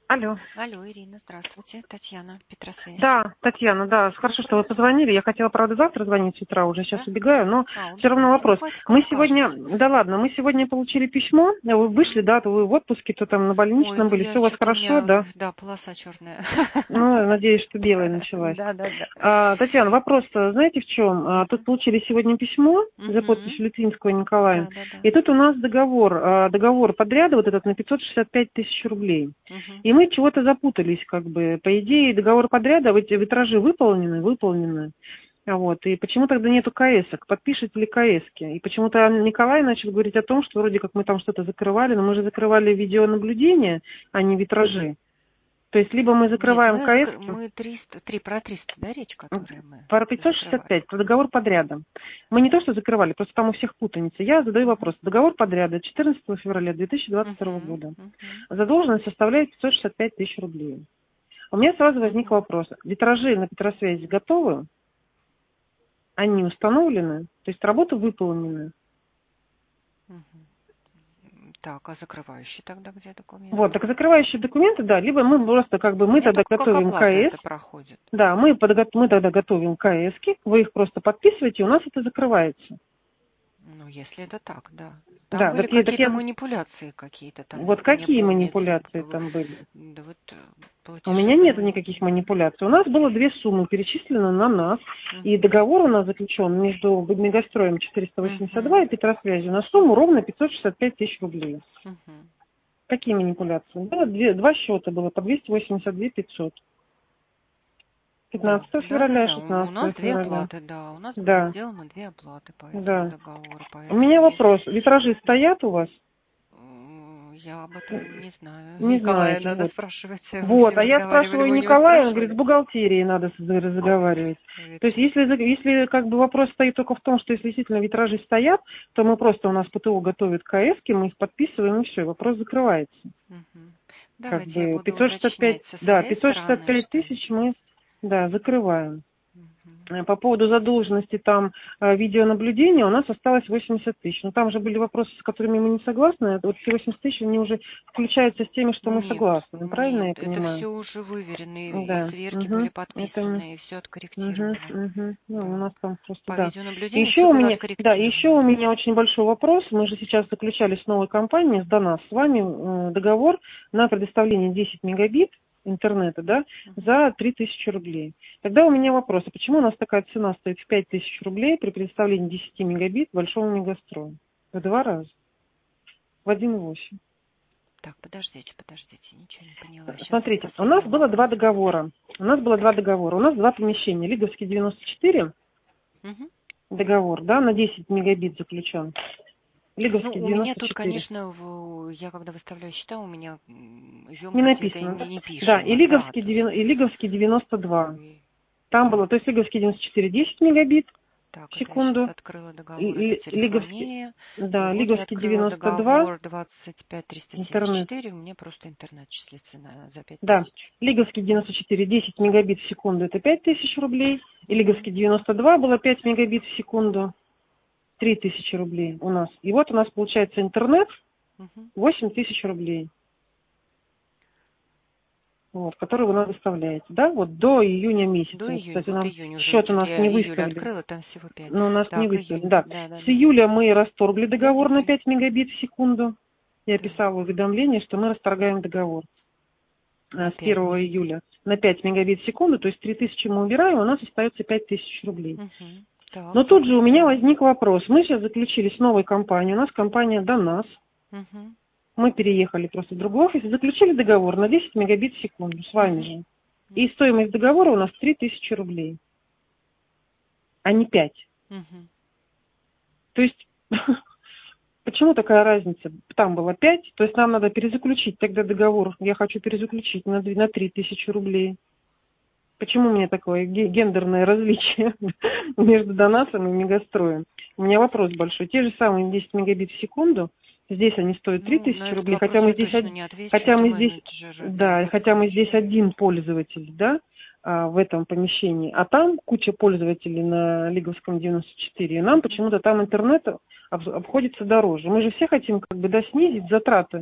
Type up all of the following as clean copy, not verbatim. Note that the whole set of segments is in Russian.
Алло. Алло, Ирина, здравствуйте. Татьяна, Петросвязь. Да, Татьяна, да, хорошо, что вы позвонили. Я хотела, правда, завтра звонить с утра уже, сейчас Да? убегаю, но все равно Да вопрос. давайте, как Мы сегодня, скажете. да ладно, мы сегодня получили письмо, вы вышли, да, то вы в отпуске, то там на Ой, больничном ну были, я все у вас что-то, у хорошо, меня, да? да, полоса черная. Ну, надеюсь, что белая началась. Да, да, да. Татьяна, вопрос, знаете, в чем? Тут получили сегодня письмо за подписью Литвинского Николая, Да, да, да. и тут у нас договор подряда вот этот на 565 тысяч рублей. И мы чего-то запутались, как бы. По идее, договор подряда, эти витражи выполнены. Вот. И почему тогда нету КС-ок? Подпишите ли КС-ки? И почему-то Николай начал говорить о том, что вроде как мы там что-то закрывали, но мы же закрывали видеонаблюдение, а не витражи. То есть либо мы Нет, закрываем КС-ки, мы 300, про 300, да, речь, которые мы про закрывали. 565, про договор подряда. Мы не то что закрывали, просто там у всех путаница. Я задаю вопрос. Договор подряда 14 февраля 2022 года. Задолженность составляет 565 тысяч рублей. У меня сразу возник вопрос. Витражи на Петросвязи готовы? Они установлены? То есть работа выполнена? Так, а закрывающий тогда где документ? Вот, так закрывающие документы, да, либо мы просто как бы У мы меня тогда только как готовим оплата КС, это проходит. да, мы тогда готовим КС-ки, вы их просто подписываете, и у нас это закрывается. Ну, если это так, да. Там Да, были какие-то манипуляции какие-то, там, вот мне какие помнится. манипуляции там были? Да вот У платежи, меня нету по-моему. никаких манипуляций. У нас было две суммы перечислены на нас, и договор у нас заключен между Мегастроем 482 и Петросвязью на сумму ровно 565 тысяч рублей. Какие манипуляции? Было два счета было по 282 500. 15 февраля, Да. У 16 нас две февраля. оплаты, да. У нас было Да, сделано две оплаты по этому да. договору. У Поэтому меня вопрос. если Витражи стоят у вас? я об этом не знаю. Не Николая знаете, надо вот. спрашивать. Вы с Вот, ним а я разговаривали, спрашиваю вы у него Николая, он говорит, с спрашивали? бухгалтерией надо разговаривать. То есть, если как бы вопрос стоит только в том, что если действительно витражи стоят, то мы просто, у нас ПТО готовит КС-ки, мы их подписываем, и все, вопрос закрывается. Как Давайте я бы буду 565, уточнять со да, своей стороны, 565 что тысяч мы, здесь. да, закрываем. По поводу задолженности там видеонаблюдения у нас осталось 80 тысяч. Но там же были вопросы, с которыми мы не согласны. Вот эти 80 тысяч, они уже включаются с теми, что мы согласны. Правильно я Нет, это понимаю? все уже выверено, и Да. сверки были Угу. Это... подписаны, и все Угу. откорректировано. Угу. Ну, у Да. нас там просто, По да. видеонаблюдению Еще все у было меня, да, еще откорректировано. у меня очень большой вопрос. Мы же сейчас заключали с новой компанией, с Донас, с вами договор на предоставление 10 мегабит интернета, да, за 3000 рублей. Тогда у меня вопрос, а почему у нас такая цена стоит в 5000 рублей при предоставлении 10 мегабит большого мегастроя? В 2 раза. В 1,8. Так, подождите, ничего не поняла. Сейчас из Смотрите, у нас последнего было два вопроса. договора. У нас два помещения. Лиговский 94 договор, да, на 10 мегабит заключен. Ну, Лиговский у меня тут, 94. конечно, я когда выставляю счета, у меня Не емкости это написано, да? не Да, и пишемо, да, Лиговский, то есть. и Лиговский 92. Там было, Так, то есть Лиговский 94 10 мегабит в так, это я сейчас секунду. открыла договор, это И Лиговский, телефония. И да, вот я Лиговский открыла 92 договор интернет. 25374, у меня просто интернет числится за Да, 5000. Лиговский 94 10 мегабит в секунду это 5000 рублей. И Мгм. Лиговский 92 было 5 мегабит в секунду. 3000 рублей у нас. И вот у нас получается интернет Мгм. 8000 рублей. Вот, который вы нам выставляете, да, вот до июня месяца. До Вот, июня, кстати, вот нам июнь уже, счет у что-то нас я не июль выставили, открыла, там всего 5. но у нас не Так, выставили, июнь, да. С да. июля мы расторгли Я договор на теперь, 5 мегабит в секунду. Я так, писала уведомление, что мы расторгаем договор на с 5. 1 июля на 5 мегабит в секунду, то есть 3000 мы убираем, у нас остается 5000 рублей. Так, Но тут так и же у меня сделаем. возник вопрос. Мы сейчас заключили с новой компанией, у нас компания Донас. Мгм. Мы переехали просто в другой офис и заключили договор на 10 мегабит в секунду с вами Мгм. же. И стоимость договора у нас 3000 рублей, а не 5. Мгм. То есть, почему такая разница? Там было 5, то есть нам надо перезаключить тогда договор. Я хочу перезаключить на 3000 рублей. Почему у меня такое гендерное различие между Донасом и Мегастроем? У меня вопрос большой. Те же самые 10 мегабит в секунду, здесь они стоят Ну, на 3000 этот рублей, вопрос я точно не отвечу, хотя это мы здесь, менеджер, да, да, хотя мы подключит. здесь один пользователь, да, в этом помещении, а там куча пользователей на Лиговском 94, и нам почему-то там интернет обходится дороже. Мы же все хотим как бы снизить затраты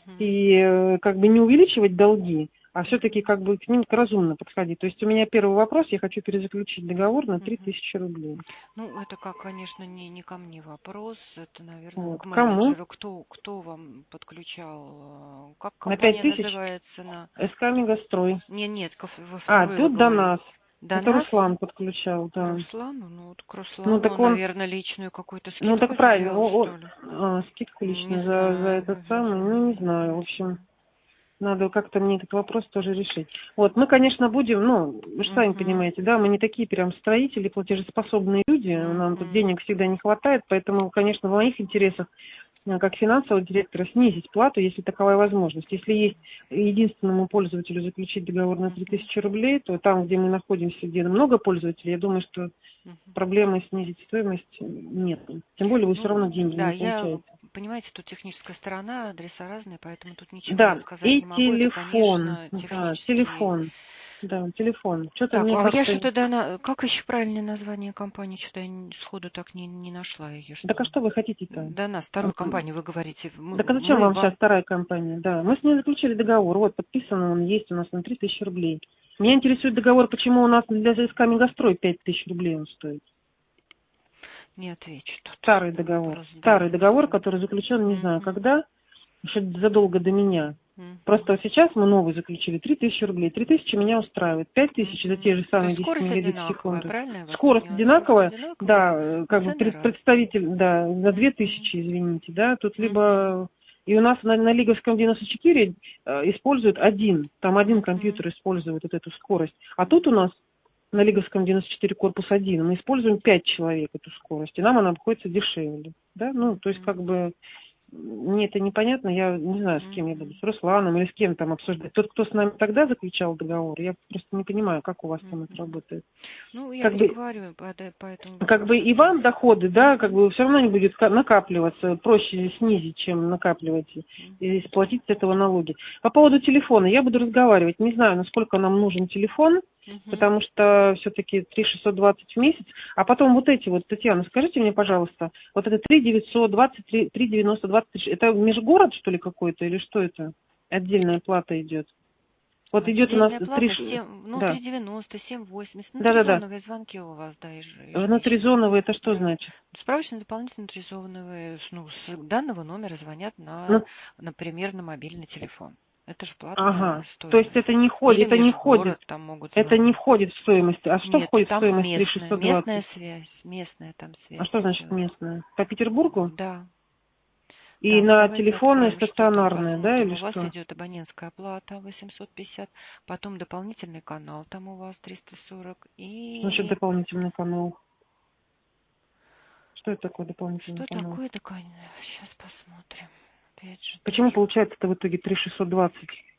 и как бы не увеличивать долги, а все-таки как бы к ним разумно подходить. То есть у меня первый вопрос, я хочу перезаключить договор на 3000 рублей. Ну, это как, конечно, не ко мне вопрос, это, наверное, Вот. к Кому? менеджеру. Кто вам подключал? Как На компания 5000? называется? СК Мегастрой. Нет, во второй вы Тут до говорите. нас. До Это нас? Руслан подключал, да. Руслану? Ну, вот к Ну Руслану, так он, наверное, личную какую-то ну скидку так правильно, сделал, что ли? скидку Не лично за знаю, этот самый, ну не знаю, в не общем, знаю. надо как-то мне этот вопрос тоже решить. Вот, мы, конечно, будем, вы же сами понимаете, да, мы не такие прям строители, платежеспособные люди, нам тут денег всегда не хватает, поэтому, конечно, в моих интересах, как финансового директора, снизить плату, если таковая возможность. Если есть единственному пользователю заключить договор на 3000 рублей, то там, где мы находимся, где много пользователей, я думаю, что проблемы снизить стоимость нет. Тем более вы все равно деньги Да, не получаете. понимаете, тут техническая сторона, адреса разные, поэтому тут ничего я Да, сказать и не могу. Это, телефон, конечно, да, технически. телефон. Да, телефон. Что-то Так, мне а я как-то... что-то как еще правильное название компании? Что-то я сходу так не нашла ее. Так а что вы хотите-то? Да, нас, вторую компанию, вы говорите. Так а зачем Мы вам сейчас вам. вторая компания? Да, мы с ней заключили договор. Вот, подписан он есть у нас на 3000 рублей. Меня интересует договор, почему у нас для ЗСК Мегастрой 5000 рублей он стоит. Не отвечу тут. Старый На договор. вопрос, да, Старый не договор, знаю. который заключен не знаю когда, еще задолго до меня. Просто вот сейчас мы новый заключили, 3000 рублей. 3000 меня устраивает. 5000 за те же То самые есть 10 скорость мегабит в одинаковая, секунду. правильно я вас Скорость поняла? Скорость одинаковая, одинаковая, да, как бы цены разные. представитель, да, за 2000, извините, да, тут либо... И у нас на Лиговском 94 используют один компьютер использует вот эту скорость. А тут у нас на Лиговском 94 корпус 1 мы используем 5 человек эту скорость, и нам она обходится дешевле. Да? Ну, то есть, как бы, мне это непонятно, я не знаю, с кем я буду, с Русланом или с кем там обсуждать. Тот, кто с нами тогда заключал договор, я просто не понимаю, как у вас там это работает. Ну, я Как бы, переговорю по этому как бы вопросу и вам тоже. доходы, да, как бы все равно не будет накапливаться, проще снизить, чем накапливать и платить с этого налоги. По поводу телефона я буду разговаривать, не знаю, насколько нам нужен телефон, потому что все-таки 3620 в месяц, а потом вот эти вот, Татьяна, скажите мне, пожалуйста, вот это 3900, 23, 390, 23, это межгород, что ли, какой-то, или что это? Отдельная плата идет. Вот идет у нас Отдельная плата 7, ну, да. 3,90, 7,80. Да-да-да. Внутризоновые звонки у вас, да, ежемесячно. Внутризоновые это что Да. значит? Справочно дополнительно внутризоновые, ну, с данного номера звонят Ну, например, на мобильный телефон. Это же платная ага. То есть стоимость. это не Или входит, межгород там могут это не звонить. входит в стоимость. А что Нет, входит в там стоимость местная 3620? связь, местная там А связь что значит идет. местная? По Петербургу? Да. И Так, на давайте телефоны откроем, что там стационарные, да, посмотрим. или У вас что? идет абонентская плата 850, потом дополнительный канал, там у вас 340 Значит, и... дополнительный канал. Что это такое дополнительный Что канал? такое дополнительный? Сейчас посмотрим. Опять же Почему тоже. получается-то в итоге 3620?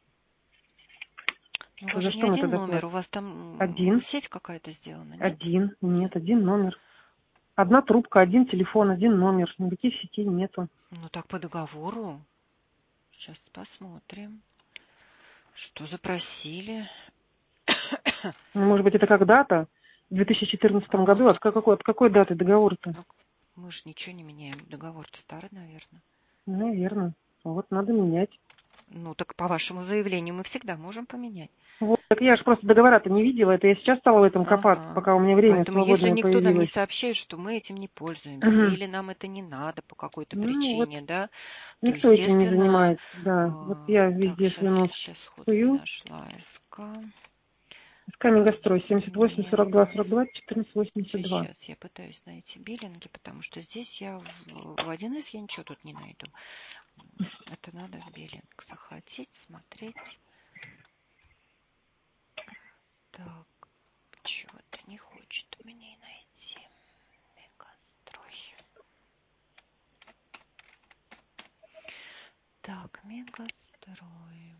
У вас За же не что мы один тогда номер, платим? у вас там Один. сеть какая-то сделана, нет? Один. Нет. Нет, один номер. Одна трубка, один телефон, один номер. Никаких сетей нету. Ну так по договору. Сейчас посмотрим. Что запросили? Ну, может быть, это когда-то, в 2014 А году. вот От какой даты договор-то? ну, мы же ничего не меняем. Договор-то старый, наверное. Наверное. Вот надо менять. Ну, так по вашему заявлению мы всегда можем поменять. Вот, так я же просто договора-то не видела. Это я сейчас стала в этом копаться, Ага. пока у меня время Поэтому если свободное никто нам не появилось. сообщает, что мы этим не пользуемся, Мгм. или нам это не надо по какой-то Ну вот, причине, да, то, никто этим не естественно, занимается, да. Вот я так, везде свой нос сейчас сходу не сую. нашла СК. СК Мегастрой 78 42 Мегас. 42 14 82. Сейчас я пытаюсь найти биллинги, потому что здесь я в 1С я ничего тут не найду. Это надо в биллинг заходить, смотреть. Так, чего-то не хочет мне найти. Мегастрой. Так, Мегастрой.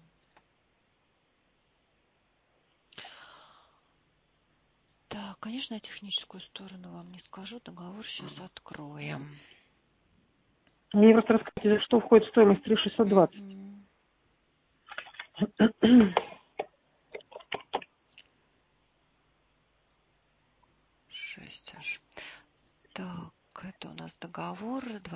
Так, конечно, техническую сторону вам не скажу. Договор сейчас откроем. Мне просто расскажите, за что входит стоимость 3620.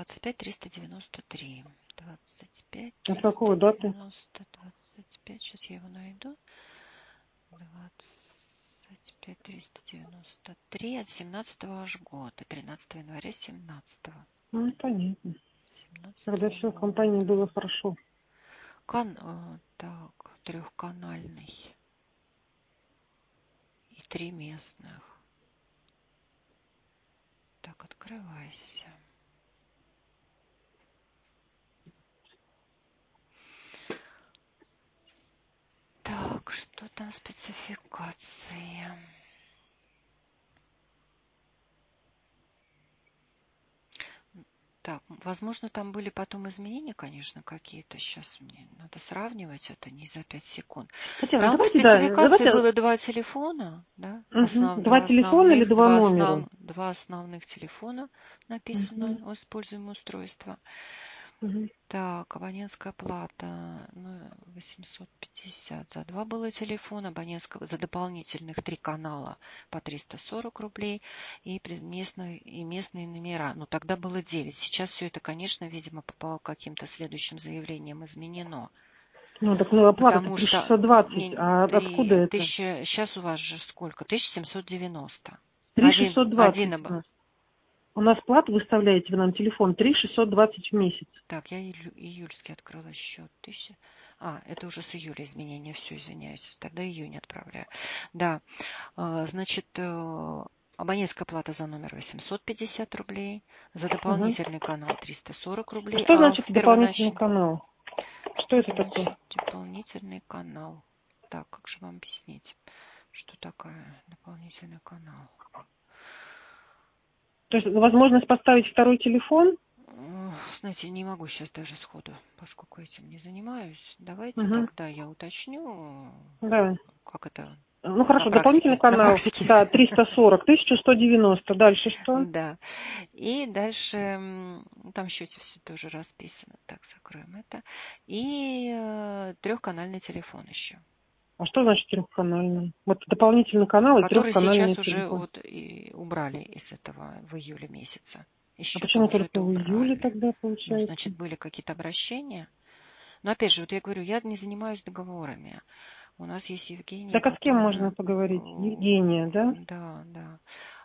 25 393. 25 А с какой даты? 25. Сейчас я его найду. 25 393 от 17-го аж года. 13 января 17-го. Ну, понятно. 17 Когда все в компании было хорошо. Так, трехканальный. И 3 местных. Так, открывайся. Так, что там спецификации? Так, возможно, там были потом изменения, конечно, какие-то. Сейчас мне надо сравнивать это не за 5 секунд. Татьяна, Там в давайте, да, спецификации давайте... было 2 телефона, да? Два телефона или два номера? Два основных телефона написано, используемое устройство. Так, абонентская плата 850 за 2 было телефона, абонентского за дополнительных 3 канала по 340 рублей и местные номера. Ну, тогда было 9. Сейчас все это, конечно, видимо, по каким-то следующим заявлениям изменено. Ну, так оплата-то Потому 3620, а откуда это? Сейчас у вас же сколько? 1790. 3620 у нас плату выставляете, вы нам телефон 3620 в месяц. Так, я июльский открыла счет. Это уже с июля изменения. Все, извиняюсь. Тогда июнь отправляю. Да. Значит, абонентская плата за номер 850 рублей. За дополнительный канал 340 рублей. Что значит дополнительный канал? Что это такое? Дополнительный канал. Так, как же вам объяснить, что такое дополнительный канал? То есть возможность поставить второй телефон? Знаете, не могу сейчас даже сходу, поскольку этим не занимаюсь. Давайте тогда я уточню, да. Как это Ну хорошо, дополнительный канал. Да, 340, 1190. Дальше что? Да. И дальше там в счете все тоже расписано. Так, закроем это. И трехканальный телефон еще. А что значит трехканальный? Вот дополнительный канал и трехканальный телефон. Который сейчас уже и убрали из этого в июле месяца. А почему только в июле тогда получается? Значит, были какие-то обращения. Но опять же, вот я говорю, я не занимаюсь договорами. У нас есть Евгения. Так а с кем можно поговорить? Евгения, да? Да.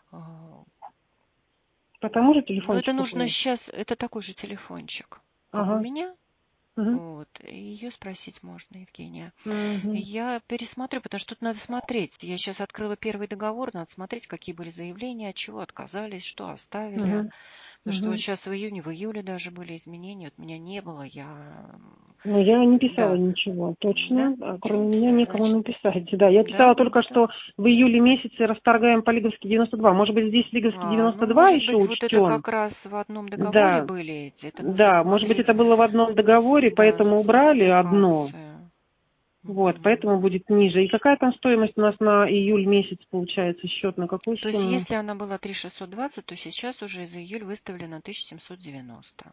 По тому же телефончику? Ну, это нужно сейчас, это такой же телефончик, как у меня. Вот. И ее спросить можно, Евгения. Я пересмотрю, потому что тут надо смотреть. Я сейчас открыла первый договор, надо смотреть, какие были заявления, от чего отказались, что оставили. Потому что вот сейчас в июле даже были изменения, вот меня не было, Ну, я не писала ничего, точно. Да? Кроме меня некому написать. Да, я писала только, что в июле месяце расторгаем по Лиговски 92. Может быть, здесь Лиговский 92 еще учтен? Вот это как раз в одном договоре были эти. Да, может быть, это было в одном договоре, поэтому убрали одно. Вот, поэтому будет ниже. И какая там стоимость у нас на июль месяц получается, счет на какую сумму? То есть, если она была 3620, то сейчас уже за июль выставлено 1790.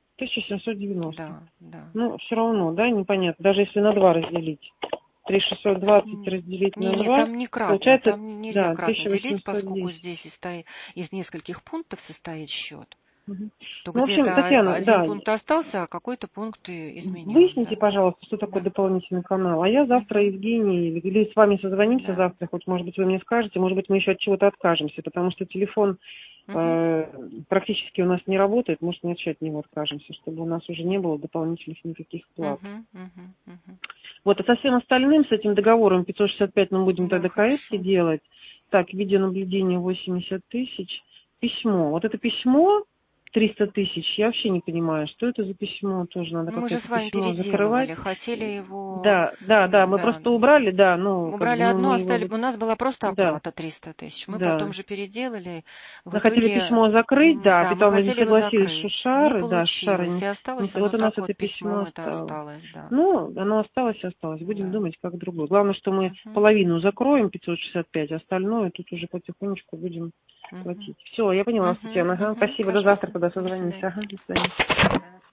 1790. Да. Ну, все равно, да, непонятно. Даже если на 2 разделить. 3620 разделить на 2. Нет, там не кратно. Получается, там нельзя кратно 1810. делить, поскольку здесь из нескольких пунктов состоит счет. То в общем, где-то Татьяна, один пункт остался, а какой-то пункт изменен. Выясните, пожалуйста, что такое дополнительный канал. А я завтра Евгений, или с вами созвонимся завтра, хоть, может быть, вы мне скажете, может быть, мы еще от чего-то откажемся, потому что телефон практически у нас не работает, может, мы вообще от него откажемся, чтобы у нас уже не было дополнительных никаких плат. Вот, а со всем остальным, с этим договором 565 мы будем тогда КСки делать. Так, видеонаблюдение 80 тысяч. Письмо. Вот это письмо 300 тысяч, я вообще не понимаю, что это за письмо, тоже надо как-то мы же с вами переделывали, хотели его... Да, мы просто убрали, убрали одно, оставили, у нас была просто оплата 300 тысяч, мы потом же переделали. Мы хотели письмо закрыть, потом мы не согласились с Шушарой, не получилось, и осталось вот у нас это письмо осталось, да. Ну, оно осталось, будем думать как другое. Главное, что мы половину закроем, 565, остальное тут уже потихонечку будем платить. Все, я поняла, Татьяна. Спасибо, до завтра тогда созвонимся. До свидания.